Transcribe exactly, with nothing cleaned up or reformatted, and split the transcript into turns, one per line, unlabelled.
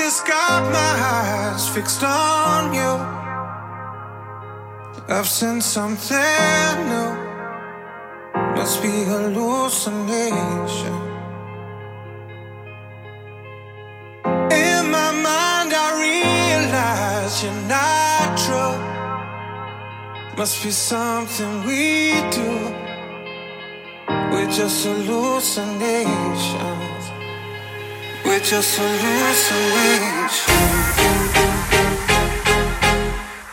just got my eyes fixed on you. I've seen something new. Must be hallucination. In my mind I realize you're not true. Must be something we do. We're just hallucinations. We're just hallucinations.